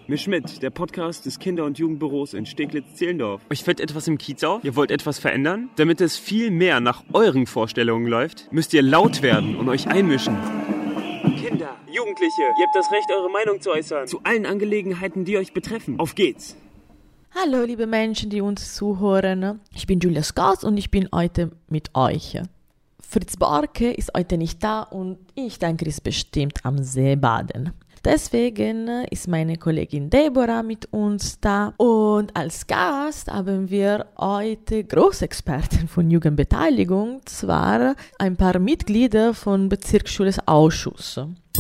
Misch mit, der Podcast des Kinder- und Jugendbüros in Steglitz-Zehlendorf. Euch fällt etwas im Kiez auf? Ihr wollt etwas verändern? Damit es viel mehr nach euren Vorstellungen läuft, müsst ihr laut werden und euch einmischen. Kinder, Jugendliche, ihr habt das Recht, eure Meinung zu äußern. Zu allen Angelegenheiten, die euch betreffen. Auf geht's! Hallo liebe Menschen, die uns zuhören. Ich bin Julia Skaas und ich bin heute mit euch. Fritz Barke ist heute nicht da und ich denke, er ist bestimmt am See baden. Deswegen ist meine Kollegin Deborah mit uns da und als Gast haben wir heute Großexperten von Jugendbeteiligung, zwar ein paar Mitglieder von Bezirksschulausschuss.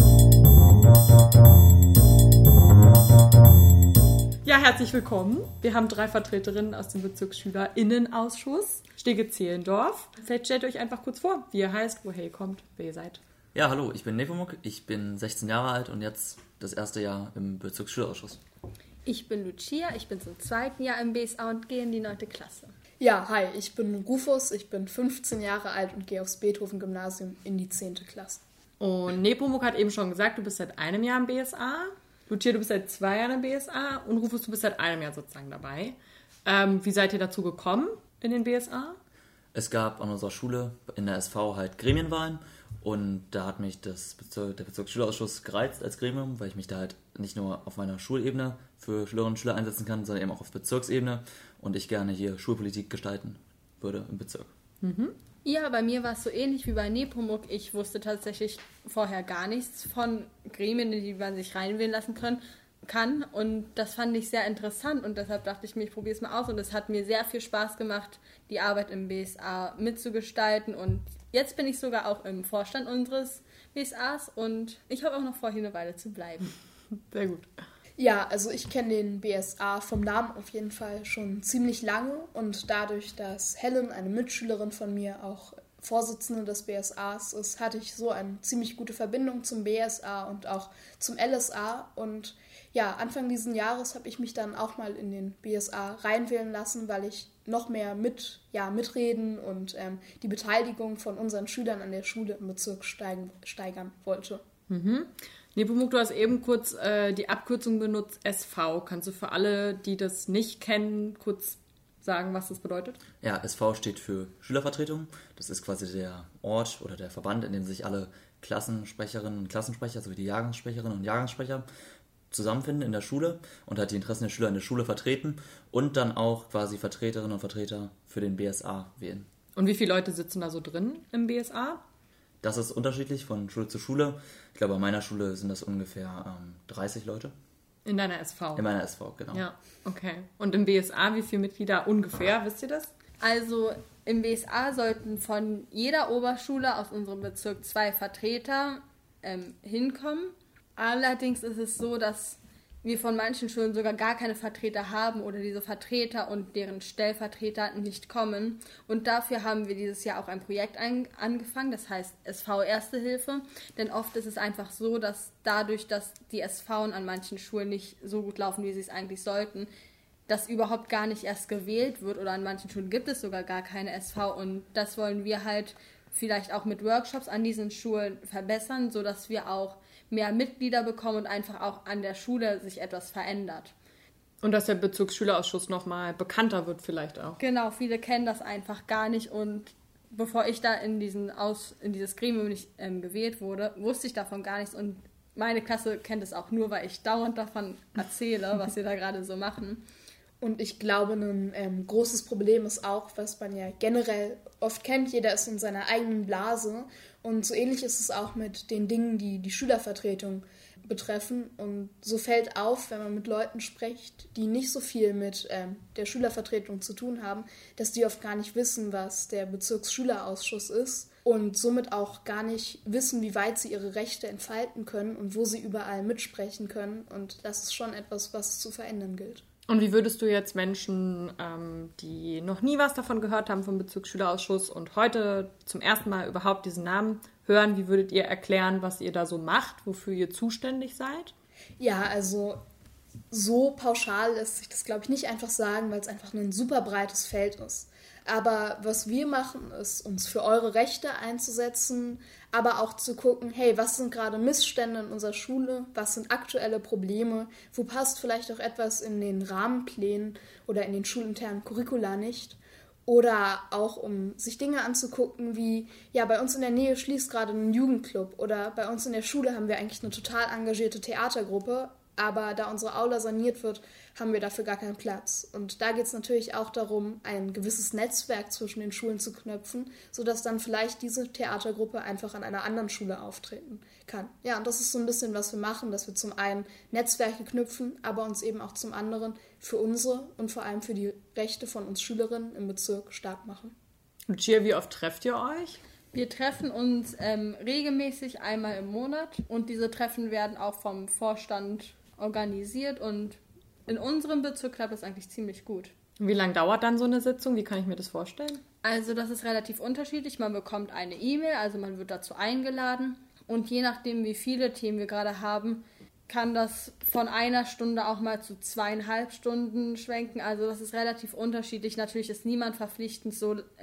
Ja, herzlich willkommen. Wir haben 3 Vertreterinnen aus dem BezirksschülerInnenausschuss Steglitz-Zehlendorf. Vielleicht stellt euch einfach kurz vor, wie ihr heißt, woher ihr kommt, wer ihr seid. Ja, hallo, ich bin Nepomuk, ich bin 16 Jahre alt und jetzt das erste Jahr im Bezirksschülerausschuss. Ich bin Lucia, ich bin zum 2. Jahr im BSA und gehe in die 9. Klasse. Ja, hi, ich bin Rufus, ich bin 15 Jahre alt und gehe aufs Beethoven-Gymnasium in die 10. Klasse. Und Nepomuk hat eben schon gesagt, du bist seit einem Jahr im BSA. Lucia, du bist seit 2 Jahren im BSA und Rufus, du bist seit einem Jahr sozusagen dabei. Wie seid ihr dazu gekommen in den BSA? Es gab an unserer Schule in der SV halt Gremienwahlen und da hat mich der Bezirksschülerausschuss gereizt als Gremium, weil ich mich da halt nicht nur auf meiner Schulebene für Schülerinnen und Schüler einsetzen kann, sondern eben auch auf Bezirksebene und ich gerne hier Schulpolitik gestalten würde im Bezirk. Mhm. Ja, bei mir war es so ähnlich wie bei Nepomuk. Ich wusste tatsächlich vorher gar nichts von Gremien, in die man sich reinwählen lassen kann. Und das fand ich sehr interessant und deshalb dachte ich mir, ich probiere es mal aus. Und es hat mir sehr viel Spaß gemacht, die Arbeit im BSA mitzugestalten. Und jetzt bin ich sogar auch im Vorstand unseres BSAs und ich habe auch noch vor, hier eine Weile zu bleiben. Sehr gut. Ja, also ich kenne den BSA vom Namen auf jeden Fall schon ziemlich lange und dadurch, dass Helen, eine Mitschülerin von mir, auch Vorsitzende des BSAs ist, hatte ich so eine ziemlich gute Verbindung zum BSA und auch zum LSA und ja, Anfang dieses Jahres habe ich mich dann auch mal in den BSA reinwählen lassen, weil ich noch mehr mitreden und die Beteiligung von unseren Schülern an der Schule im Bezirk steigern wollte. Mhm. Nepomuk, du hast eben kurz die Abkürzung benutzt, SV. Kannst du für alle, die das nicht kennen, kurz sagen, was das bedeutet? Ja, SV steht für Schülervertretung. Das ist quasi der Ort oder der Verband, in dem sich alle Klassensprecherinnen und Klassensprecher sowie die Jahrgangssprecherinnen und Jahrgangssprecher zusammenfinden in der Schule und halt die Interessen der Schüler in der Schule vertreten und dann auch quasi Vertreterinnen und Vertreter für den BSA wählen. Und wie viele Leute sitzen da so drin im BSA? Das ist unterschiedlich von Schule zu Schule. Ich glaube, an meiner Schule sind das ungefähr 30 Leute. In deiner SV? In meiner SV, genau. Ja, okay. Und im BSA, wie viele Mitglieder ungefähr, wisst ihr das? Also im BSA sollten von jeder Oberschule aus unserem Bezirk 2 Vertreter hinkommen. Allerdings ist es so, dass wir von manchen Schulen sogar gar keine Vertreter haben oder diese Vertreter und deren Stellvertreter nicht kommen. Und dafür haben wir dieses Jahr auch ein Projekt angefangen, das heißt SV Erste Hilfe. Denn oft ist es einfach so, dass dadurch, dass die SVen an manchen Schulen nicht so gut laufen, wie sie es eigentlich sollten, dass überhaupt gar nicht erst gewählt wird oder an manchen Schulen gibt es sogar gar keine SV. Und das wollen wir halt vielleicht auch mit Workshops an diesen Schulen verbessern, sodass wir auch mehr Mitglieder bekommen und einfach auch an der Schule sich etwas verändert. Und dass der Bezirksschülerausschuss nochmal bekannter wird vielleicht auch. Genau, viele kennen das einfach gar nicht und bevor ich da in dieses Gremium nicht gewählt wurde, wusste ich davon gar nichts und meine Klasse kennt es auch nur, weil ich dauernd davon erzähle, was wir da gerade so machen. Und ich glaube, ein großes Problem ist auch, was man ja generell oft kennt, jeder ist in seiner eigenen Blase. Und so ähnlich ist es auch mit den Dingen, die die Schülervertretung betreffen. Und so fällt auf, wenn man mit Leuten spricht, die nicht so viel mit der Schülervertretung zu tun haben, dass die oft gar nicht wissen, was der Bezirksschülerausschuss ist. Und somit auch gar nicht wissen, wie weit sie ihre Rechte entfalten können und wo sie überall mitsprechen können. Und das ist schon etwas, was zu verändern gilt. Und wie würdest du jetzt Menschen, die noch nie was davon gehört haben vom Bezirksschülerausschuss und heute zum ersten Mal überhaupt diesen Namen hören, wie würdet ihr erklären, was ihr da so macht, wofür ihr zuständig seid? Ja, also so pauschal lässt sich das, glaube ich, nicht einfach sagen, weil es einfach ein super breites Feld ist. Aber was wir machen, ist, uns für eure Rechte einzusetzen, aber auch zu gucken, hey, was sind gerade Missstände in unserer Schule, was sind aktuelle Probleme, wo passt vielleicht auch etwas in den Rahmenplänen oder in den schulinternen Curricula nicht. Oder auch, um sich Dinge anzugucken wie, ja, bei uns in der Nähe schließt gerade ein Jugendclub oder bei uns in der Schule haben wir eigentlich eine total engagierte Theatergruppe, aber da unsere Aula saniert wird, haben wir dafür gar keinen Platz. Und da geht es natürlich auch darum, ein gewisses Netzwerk zwischen den Schulen zu knüpfen, sodass dann vielleicht diese Theatergruppe einfach an einer anderen Schule auftreten kann. Ja, und das ist so ein bisschen, was wir machen, dass wir zum einen Netzwerke knüpfen, aber uns eben auch zum anderen für unsere und vor allem für die Rechte von uns Schülerinnen im Bezirk stark machen. Lucia, wie oft trefft ihr euch? Wir treffen uns regelmäßig einmal im Monat und diese Treffen werden auch vom Vorstand organisiert und in unserem Bezirk klappt das eigentlich ziemlich gut. Wie lange dauert dann so eine Sitzung? Wie kann ich mir das vorstellen? Also das ist relativ unterschiedlich. Man bekommt eine E-Mail, also man wird dazu eingeladen und je nachdem, wie viele Themen wir gerade haben, kann das von 1 Stunde auch mal zu 2,5 Stunden schwenken. Also das ist relativ unterschiedlich. Natürlich ist niemand verpflichtet,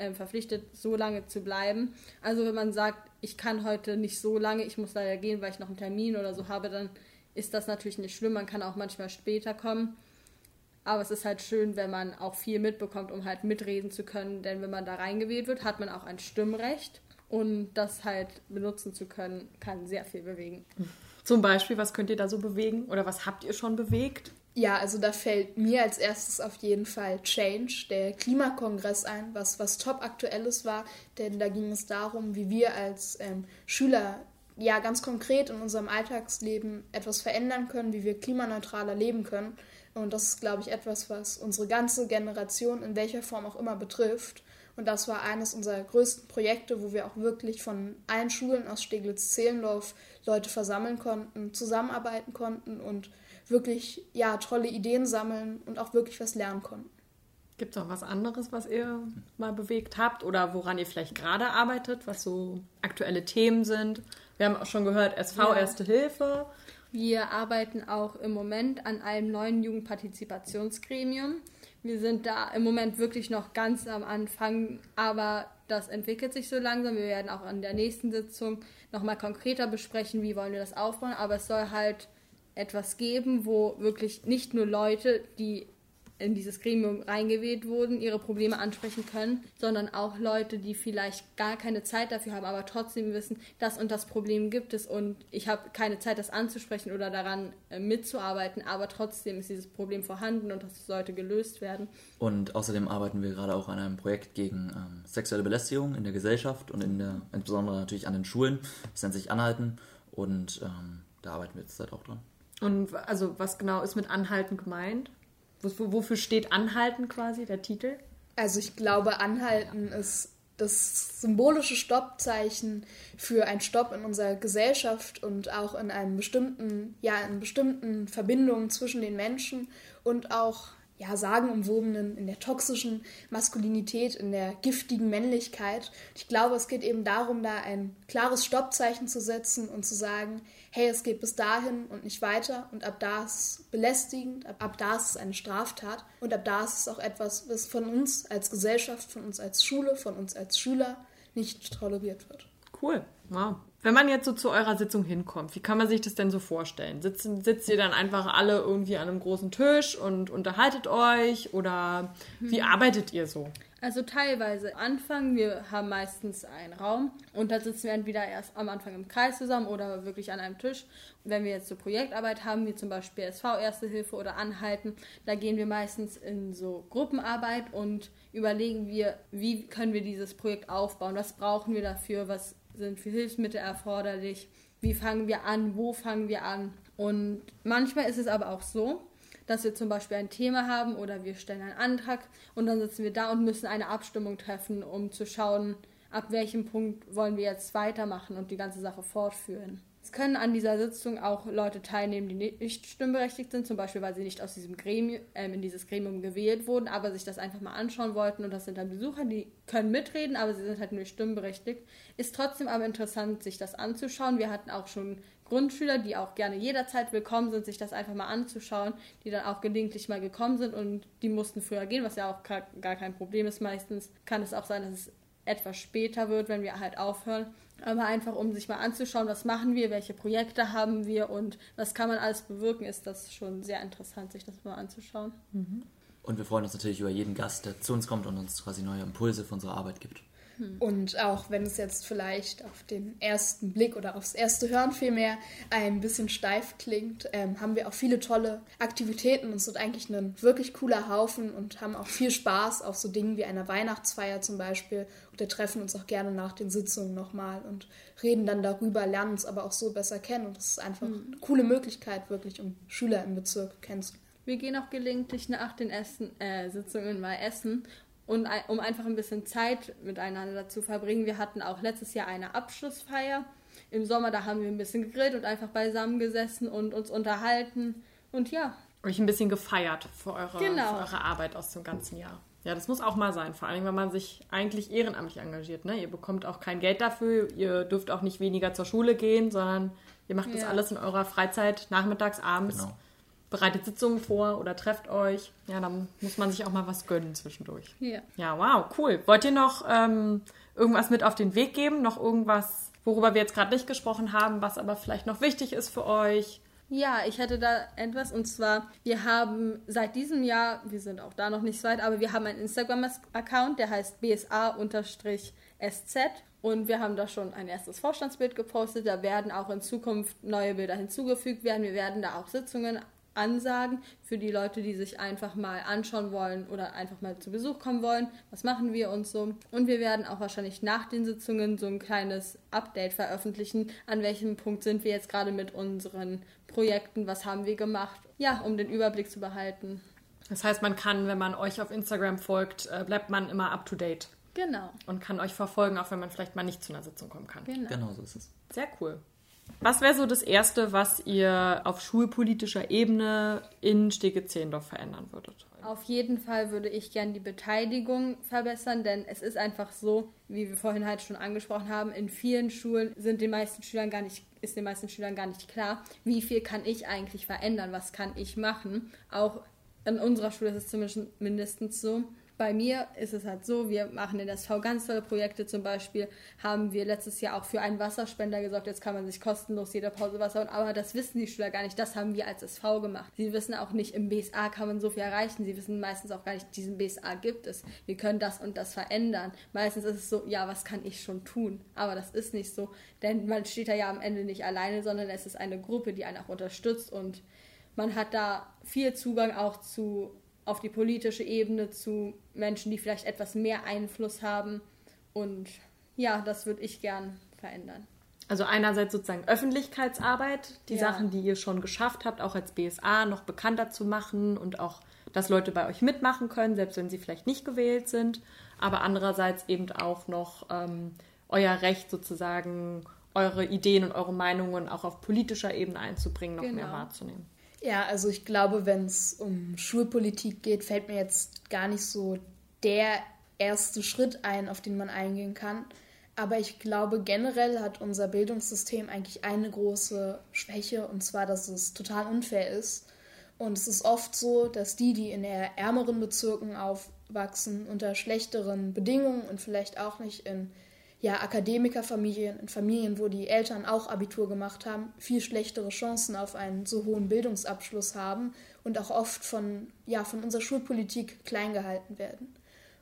so lange zu bleiben. Also wenn man sagt, ich kann heute nicht so lange, ich muss leider gehen, weil ich noch einen Termin oder so habe, dann ist das natürlich nicht schlimm. Man kann auch manchmal später kommen. Aber es ist halt schön, wenn man auch viel mitbekommt, um halt mitreden zu können. Denn wenn man da reingewählt wird, hat man auch ein Stimmrecht. Und das halt benutzen zu können, kann sehr viel bewegen. Zum Beispiel, was könnt ihr da so bewegen? Oder was habt ihr schon bewegt? Ja, also da fällt mir als erstes auf jeden Fall Change, der Klimakongress ein, was top Aktuelles war, denn da ging es darum, wie wir als Schüler ja ganz konkret in unserem Alltagsleben etwas verändern können, wie wir klimaneutraler leben können. Und das ist, glaube ich, etwas, was unsere ganze Generation in welcher Form auch immer betrifft. Und das war eines unserer größten Projekte, wo wir auch wirklich von allen Schulen aus Steglitz-Zehlendorf Leute versammeln konnten, zusammenarbeiten konnten und wirklich ja, tolle Ideen sammeln und auch wirklich was lernen konnten. Gibt es auch was anderes, was ihr mal bewegt habt oder woran ihr vielleicht gerade arbeitet, was so aktuelle Themen sind? Wir haben auch schon gehört, SV Erste Hilfe. Wir arbeiten auch im Moment an einem neuen Jugendpartizipationsgremium. Wir sind da im Moment wirklich noch ganz am Anfang, aber das entwickelt sich so langsam. Wir werden auch an der nächsten Sitzung nochmal konkreter besprechen, wie wollen wir das aufbauen. Aber es soll halt etwas geben, wo wirklich nicht nur Leute, die in dieses Gremium reingewählt wurden, ihre Probleme ansprechen können, sondern auch Leute, die vielleicht gar keine Zeit dafür haben, aber trotzdem wissen, das und das Problem gibt es und ich habe keine Zeit, das anzusprechen oder daran mitzuarbeiten, aber trotzdem ist dieses Problem vorhanden und das sollte gelöst werden. Und außerdem arbeiten wir gerade auch an einem Projekt gegen sexuelle Belästigung in der Gesellschaft und insbesondere natürlich an den Schulen. Das nennt sich Anhalten und da arbeiten wir jetzt auch dran. Und also was genau ist mit Anhalten gemeint? Wofür steht Anhalten quasi, der Titel? Also ich glaube, Anhalten ist das symbolische Stoppzeichen für einen Stopp in unserer Gesellschaft und auch in einem in bestimmten Verbindungen zwischen den Menschen und auch sagenumwobenen, in der toxischen Maskulinität, in der giftigen Männlichkeit. Ich glaube, es geht eben darum, da ein klares Stoppzeichen zu setzen und zu sagen, hey, es geht bis dahin und nicht weiter und ab da ist es belästigend, ab da ist es eine Straftat und ab da ist es auch etwas, was von uns als Gesellschaft, von uns als Schule, von uns als Schüler nicht toleriert wird. Cool, wow. Wenn man jetzt so zu eurer Sitzung hinkommt, wie kann man sich das denn so vorstellen? Sitzt ihr dann einfach alle irgendwie an einem großen Tisch und unterhaltet euch oder wie arbeitet ihr so? Also teilweise Anfang, wir haben meistens einen Raum und da sitzen wir entweder erst am Anfang im Kreis zusammen oder wirklich an einem Tisch. Wenn wir jetzt so Projektarbeit haben, wie zum Beispiel SV Erste Hilfe oder Anhalten, da gehen wir meistens in so Gruppenarbeit und überlegen wir, wie können wir dieses Projekt aufbauen, was brauchen wir dafür, was sind für Hilfsmittel erforderlich, wie fangen wir an, wo fangen wir an. Und manchmal ist es aber auch so, dass wir zum Beispiel ein Thema haben oder wir stellen einen Antrag und dann sitzen wir da und müssen eine Abstimmung treffen, um zu schauen, ab welchem Punkt wollen wir jetzt weitermachen und die ganze Sache fortführen. Es können an dieser Sitzung auch Leute teilnehmen, die nicht stimmberechtigt sind, zum Beispiel, weil sie nicht aus diesem Gremium, in dieses Gremium gewählt wurden, aber sich das einfach mal anschauen wollten. Und das sind dann Besucher, die können mitreden, aber sie sind halt nur stimmberechtigt. Ist trotzdem aber interessant, sich das anzuschauen. Wir hatten auch schon Grundschüler, die auch gerne jederzeit willkommen sind, sich das einfach mal anzuschauen, die dann auch gelegentlich mal gekommen sind und die mussten früher gehen, was ja auch gar kein Problem ist. Meistens kann es auch sein, dass es etwas später wird, wenn wir halt aufhören. Aber einfach, um sich mal anzuschauen, was machen wir, welche Projekte haben wir und was kann man alles bewirken, ist das schon sehr interessant, sich das mal anzuschauen. Und wir freuen uns natürlich über jeden Gast, der zu uns kommt und uns quasi neue Impulse für unsere Arbeit gibt. Und auch wenn es jetzt vielleicht auf den ersten Blick oder aufs erste Hören vielmehr ein bisschen steif klingt, haben wir auch viele tolle Aktivitäten und sind eigentlich ein wirklich cooler Haufen und haben auch viel Spaß auf so Dingen wie einer Weihnachtsfeier zum Beispiel. Und wir treffen uns auch gerne nach den Sitzungen nochmal und reden dann darüber, lernen uns aber auch so besser kennen. Und das ist einfach eine coole Möglichkeit, wirklich, um Schüler im Bezirk kennenzulernen. Wir gehen auch gelegentlich nach den Sitzungen mal essen. Und um einfach ein bisschen Zeit miteinander zu verbringen. Wir hatten auch letztes Jahr eine Abschlussfeier. Im Sommer, da haben wir ein bisschen gegrillt und einfach beisammen gesessen und uns unterhalten. Und ja. Euch ein bisschen gefeiert für eure Arbeit aus dem ganzen Jahr. Ja, das muss auch mal sein. Vor allem, wenn man sich eigentlich ehrenamtlich engagiert. Ne? Ihr bekommt auch kein Geld dafür. Ihr dürft auch nicht weniger zur Schule gehen, sondern ihr macht das alles in eurer Freizeit, nachmittags, abends. Genau. Bereitet Sitzungen vor oder trefft euch. Ja, dann muss man sich auch mal was gönnen zwischendurch. Ja. Ja, wow, cool. Wollt ihr noch irgendwas mit auf den Weg geben? Noch irgendwas, worüber wir jetzt gerade nicht gesprochen haben, was aber vielleicht noch wichtig ist für euch? Ja, ich hätte da etwas, und zwar, wir haben seit diesem Jahr, wir sind auch da noch nicht so weit, aber wir haben einen Instagram-Account, der heißt bsa_sz. Und wir haben da schon ein erstes Vorstandsbild gepostet. Da werden auch in Zukunft neue Bilder hinzugefügt werden. Wir werden da auch Sitzungen ansagen für die Leute, die sich einfach mal anschauen wollen oder einfach mal zu Besuch kommen wollen. Was machen wir und so. Und wir werden auch wahrscheinlich nach den Sitzungen so ein kleines Update veröffentlichen. An welchem Punkt sind wir jetzt gerade mit unseren Projekten? Was haben wir gemacht? Ja, um den Überblick zu behalten. Das heißt, man kann, wenn man euch auf Instagram folgt, bleibt man immer up to date. Genau. Und kann euch verfolgen, auch wenn man vielleicht mal nicht zu einer Sitzung kommen kann. Genau so ist es. Sehr cool. Was wäre so das Erste, was ihr auf schulpolitischer Ebene in Steglitz-Zehlendorf verändern würdet? Auf jeden Fall würde ich gerne die Beteiligung verbessern, denn es ist einfach so, wie wir vorhin halt schon angesprochen haben, in vielen Schulen ist den meisten Schülern gar nicht klar, wie viel kann ich eigentlich verändern, was kann ich machen. Auch in unserer Schule ist es zumindest mindestens so. Bei mir ist es halt so, wir machen in der SV ganz tolle Projekte. Zum Beispiel haben wir letztes Jahr auch für einen Wasserspender gesorgt. Jetzt kann man sich kostenlos jede Pause Wasser holen. Aber das wissen die Schüler gar nicht. Das haben wir als SV gemacht. Sie wissen auch nicht, im BSA kann man so viel erreichen. Sie wissen meistens auch gar nicht, diesen BSA gibt es. Wir können das und das verändern. Meistens ist es so, ja, was kann ich schon tun? Aber das ist nicht so. Denn man steht da ja am Ende nicht alleine, sondern es ist eine Gruppe, die einen auch unterstützt. Und man hat da viel Zugang auch auf die politische Ebene zu Menschen, die vielleicht etwas mehr Einfluss haben. Und ja, das würde ich gern verändern. Also einerseits sozusagen Öffentlichkeitsarbeit, die Sachen, die ihr schon geschafft habt, auch als BSA noch bekannter zu machen und auch, dass Leute bei euch mitmachen können, selbst wenn sie vielleicht nicht gewählt sind. Aber andererseits eben auch noch euer Recht sozusagen, eure Ideen und eure Meinungen auch auf politischer Ebene einzubringen, noch mehr wahrzunehmen. Ja, also ich glaube, wenn es um Schulpolitik geht, fällt mir jetzt gar nicht so der erste Schritt ein, auf den man eingehen kann. Aber ich glaube, generell hat unser Bildungssystem eigentlich eine große Schwäche, und zwar, dass es total unfair ist. Und es ist oft so, dass die in eher ärmeren Bezirken aufwachsen, unter schlechteren Bedingungen und vielleicht auch nicht in Akademikerfamilien, in Familien, wo die Eltern auch Abitur gemacht haben, viel schlechtere Chancen auf einen so hohen Bildungsabschluss haben und auch oft von unserer Schulpolitik klein gehalten werden.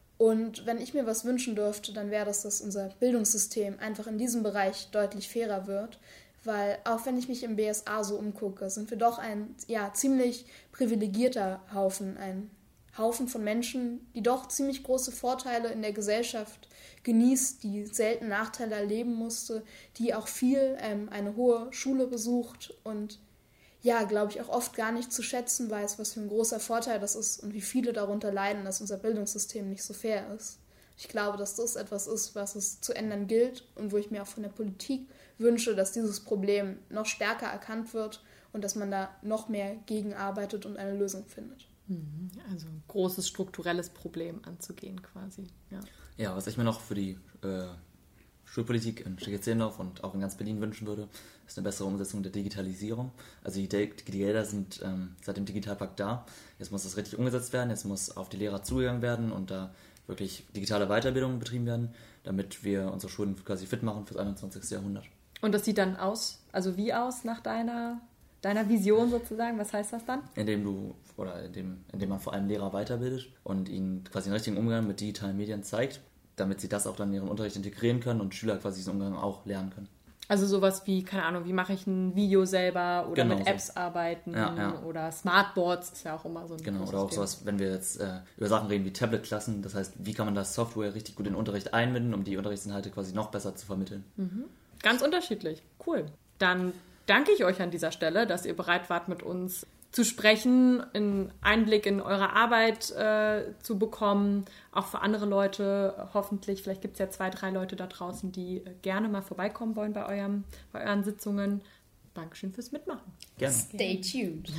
Und wenn ich mir was wünschen dürfte, dann wäre das, dass unser Bildungssystem einfach in diesem Bereich deutlich fairer wird, weil auch wenn ich mich im BSA so umgucke, sind wir doch ein ziemlich privilegierter Haufen, ein Haufen von Menschen, die doch ziemlich große Vorteile in der Gesellschaft genießt, die selten Nachteile erleben musste, die auch viel eine hohe Schule besucht und glaube ich auch oft gar nicht zu schätzen weiß, was für ein großer Vorteil das ist und wie viele darunter leiden, dass unser Bildungssystem nicht so fair ist. Ich glaube, dass das etwas ist, was es zu ändern gilt und wo ich mir auch von der Politik wünsche, dass dieses Problem noch stärker erkannt wird und dass man da noch mehr gegenarbeitet und eine Lösung findet. Also ein großes strukturelles Problem anzugehen quasi. Ja. Ja, was ich mir noch für die Schulpolitik in Steglitz-Zehlendorf und auch in ganz Berlin wünschen würde, ist eine bessere Umsetzung der Digitalisierung. Also die Gelder sind seit dem Digitalpakt da. Jetzt muss das richtig umgesetzt werden, jetzt muss auf die Lehrer zugegangen werden und da wirklich digitale Weiterbildung betrieben werden, damit wir unsere Schulen quasi fit machen fürs 21. Jahrhundert. Und das sieht dann aus, also wie aus nach deiner Vision sozusagen? Was heißt das dann? Indem man vor allem Lehrer weiterbildet und ihnen quasi einen richtigen Umgang mit digitalen Medien zeigt, damit sie das auch dann in ihren Unterricht integrieren können und Schüler quasi diesen Umgang auch lernen können. Also sowas wie, keine Ahnung, wie mache ich ein Video selber oder Genau mit Apps arbeiten Ja. oder Smartboards ist ja auch immer so ein Genau, großes oder auch Thema. sowas, wenn wir jetzt über Sachen reden wie Tablet-Klassen, das heißt, wie kann man das Software richtig gut in den Unterricht einbinden, um die Unterrichtsinhalte quasi noch besser zu vermitteln. Ganz unterschiedlich. Cool. Dann danke ich euch an dieser Stelle, dass ihr bereit wart, mit uns zu sprechen, einen Einblick in eure Arbeit zu bekommen, auch für andere Leute hoffentlich. Vielleicht gibt es ja 2, 3 Leute da draußen, die gerne mal vorbeikommen wollen bei euren Sitzungen. Dankeschön fürs Mitmachen. Gerne. Stay tuned.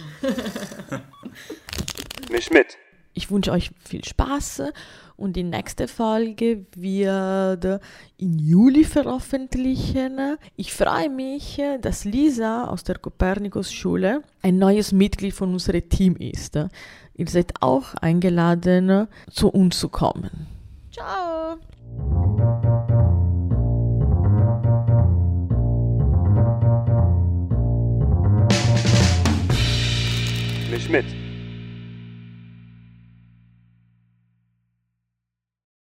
Misch mit. Ich wünsche euch viel Spaß und die nächste Folge wird im Juli veröffentlichen. Ich freue mich, dass Lisa aus der Kopernikus-Schule ein neues Mitglied von unserem Team ist. Ihr seid auch eingeladen, zu uns zu kommen. Ciao! Misch mit.